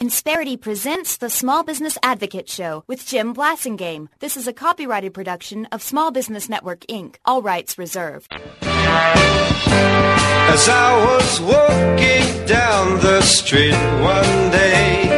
Insperity presents the Small Business Advocate Show with Jim Blasingame. This is a copyrighted production of Small Business Network, Inc. All rights reserved. As I was walking down the street one day,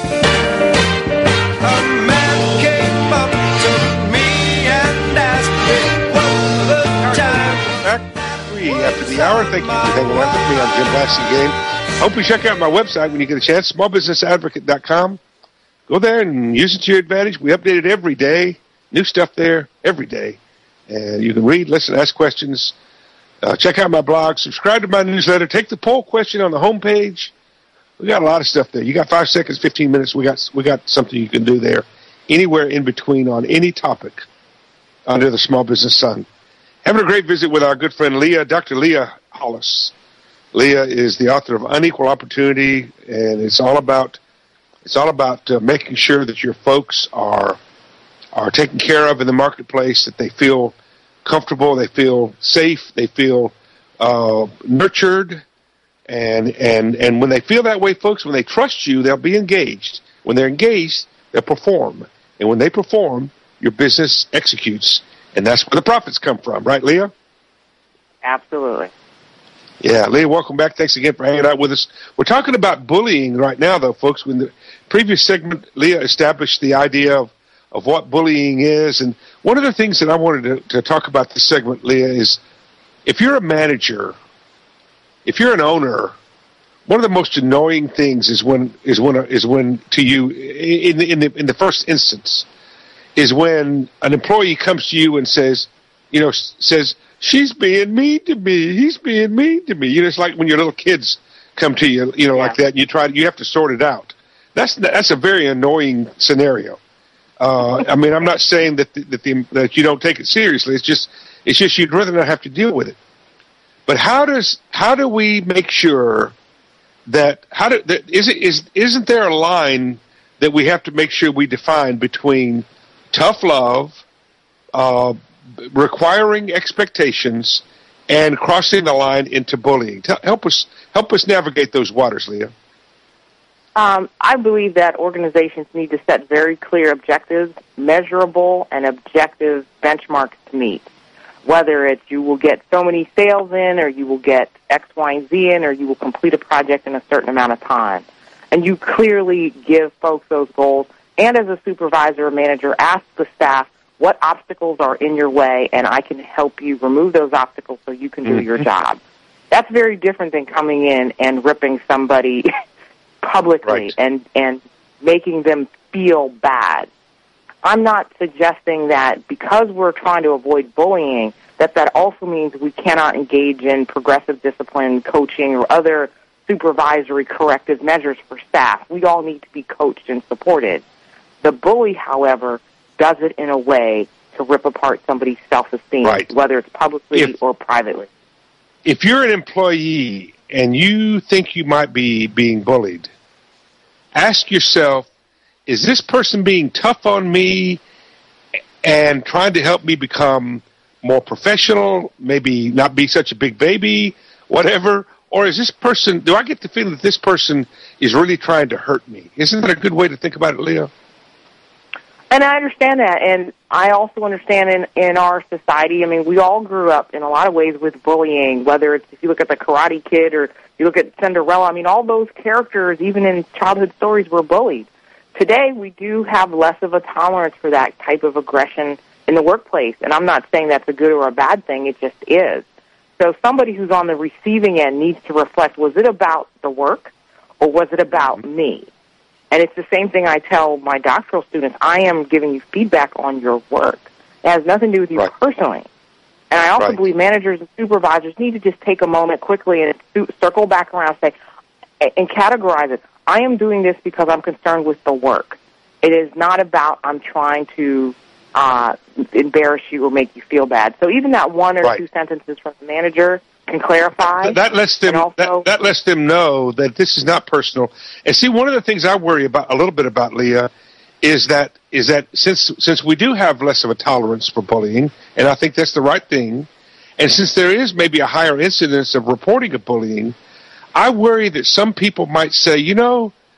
a man came up to me and asked me what the time. Back after the hour. Thank you for hanging out with me. I'm Jim Blasingame. Hope you check out my website when you get a chance, smallbusinessadvocate.com. Go there and use it to your advantage. We update it every day. New stuff there every day. And you can read, listen, ask questions. Check out my blog. Subscribe to my newsletter. Take the poll question on the homepage. We got a lot of stuff there. You got 5 seconds, 15 minutes. We got something you can do there. Anywhere in between on any topic under the small business sun. Having a great visit with our good friend Leah, Dr. Leah Hollis. Leah is the author of Unequal Opportunity, and it's all about making sure that your folks are taken care of in the marketplace, that they feel comfortable, they feel safe, they feel nurtured, and when they feel that way, folks, when they trust you, they'll be engaged. When they're engaged, they'll perform, and when they perform, your business executes, and that's where the profits come from, right, Leah? Absolutely. Yeah, Leah, welcome back. Thanks again for hanging out with us. We're talking about bullying right now, though, folks. In the previous segment, Leah established the idea of what bullying is. And one of the things that I wanted to talk about this segment, Leah, is if you're a manager, if you're an owner, one of the most annoying things is when to you in the first instance is when an employee comes to you and says, she's being mean to me. He's being mean to me. It's like when your little kids come to you, like that. And you have to sort it out. That's a very annoying scenario. I mean, I'm not saying that you don't take it seriously. It's just you'd rather not have to deal with it. But how do we make sure isn't there a line that we have to make sure we define between tough love, requiring expectations, and crossing the line into bullying? Help us navigate those waters, Leah. I believe that organizations need to set very clear objectives, measurable and objective benchmarks to meet. Whether it's you will get so many sales in, or you will get X, Y, and Z in, or you will complete a project in a certain amount of time. And you clearly give folks those goals. And as a supervisor or manager, ask the staff, what obstacles are in your way, and I can help you remove those obstacles so you can do your job. That's very different than coming in and ripping somebody publicly and making them feel bad. I'm not suggesting that because we're trying to avoid bullying, that also means we cannot engage in progressive discipline, coaching, or other supervisory corrective measures for staff. We all need to be coached and supported. The bully, however, does it in a way to rip apart somebody's self-esteem, whether it's publicly or privately. If you're an employee and you think you might be being bullied, ask yourself, is this person being tough on me and trying to help me become more professional, maybe not be such a big baby, whatever, or is this person, do I get the feeling that this person is really trying to hurt me? Isn't that a good way to think about it, Leah? And I understand that, and I also understand in our society, I mean, we all grew up in a lot of ways with bullying, whether it's if you look at the Karate Kid or you look at Cinderella, I mean, all those characters, even in childhood stories, were bullied. Today, we do have less of a tolerance for that type of aggression in the workplace, and I'm not saying that's a good or a bad thing, it just is. So somebody who's on the receiving end needs to reflect, was it about the work or was it about me? And it's the same thing I tell my doctoral students. I am giving you feedback on your work. It has nothing to do with you personally. And I also believe managers and supervisors need to just take a moment quickly and circle back around and say, and categorize it. I am doing this because I'm concerned with the work. It is not about I'm trying to embarrass you or make you feel bad. So even that one or two sentences from the manager can clarify. That lets them that lets them know that this is not personal. And see, one of the things I worry about a little bit about, Leah, is that since we do have less of a tolerance for bullying, and I think that's the right thing, and since there is maybe a higher incidence of reporting of bullying, I worry that some people might say,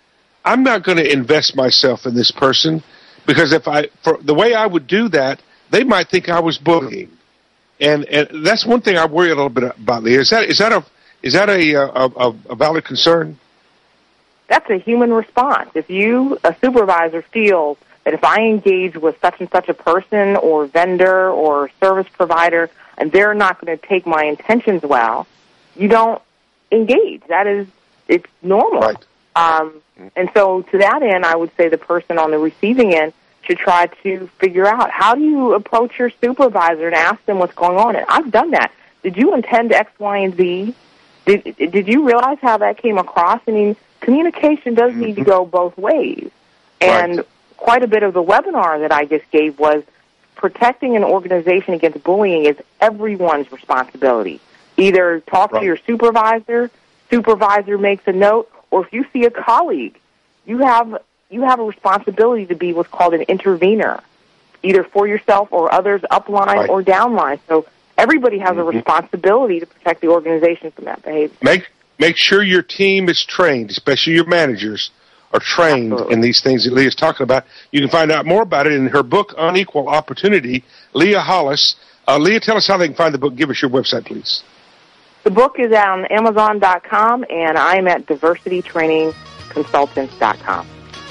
I'm not going to invest myself in this person because for the way I would do that, they might think I was bullying. And that's one thing I worry a little bit about, Leah. Is that a valid concern? That's a human response. If you, a supervisor, feels that if I engage with such and such a person or vendor or service provider and they're not going to take my intentions well, you don't engage. It's normal. Right. And so to that end, I would say the person on the receiving end should try to figure out how do you approach your supervisor and ask them what's going on. And I've done that. Did you intend X, Y, and Z? Did you realize how that came across? I mean, communication does need to go both ways. And quite a bit of the webinar that I just gave was protecting an organization against bullying is everyone's responsibility. Either talk to your supervisor makes a note, or if you see a colleague, you have a responsibility to be what's called an intervener, either for yourself or others upline or downline. So everybody has a responsibility to protect the organization from that behavior. Make sure your team is trained, especially your managers are trained in these things that Leah's talking about. You can find out more about it in her book, Unequal Opportunity. Leah Hollis. Leah, tell us how they can find the book. Give us your website, please. The book is on Amazon.com, and I'm at DiversityTrainingConsultants.com.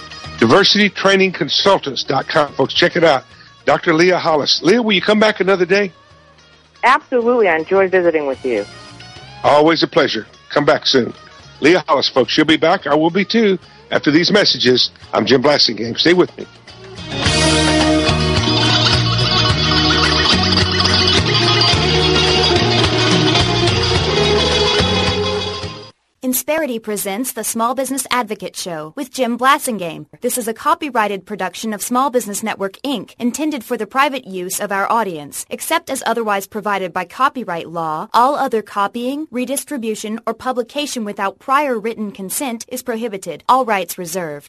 DiversityTrainingConsultants.com. Folks, check it out. Dr. Leah Hollis. Leah, will you come back another day? Absolutely. I enjoy visiting with you. Always a pleasure. Come back soon. Leah Hollis, folks. She'll be back. I will be, too. After these messages, I'm Jim Blasingame. Stay with me. Insperity presents the Small Business Advocate Show with Jim Blasingame. This is a copyrighted production of Small Business Network, Inc., intended for the private use of our audience. Except as otherwise provided by copyright law, all other copying, redistribution, or publication without prior written consent is prohibited. All rights reserved.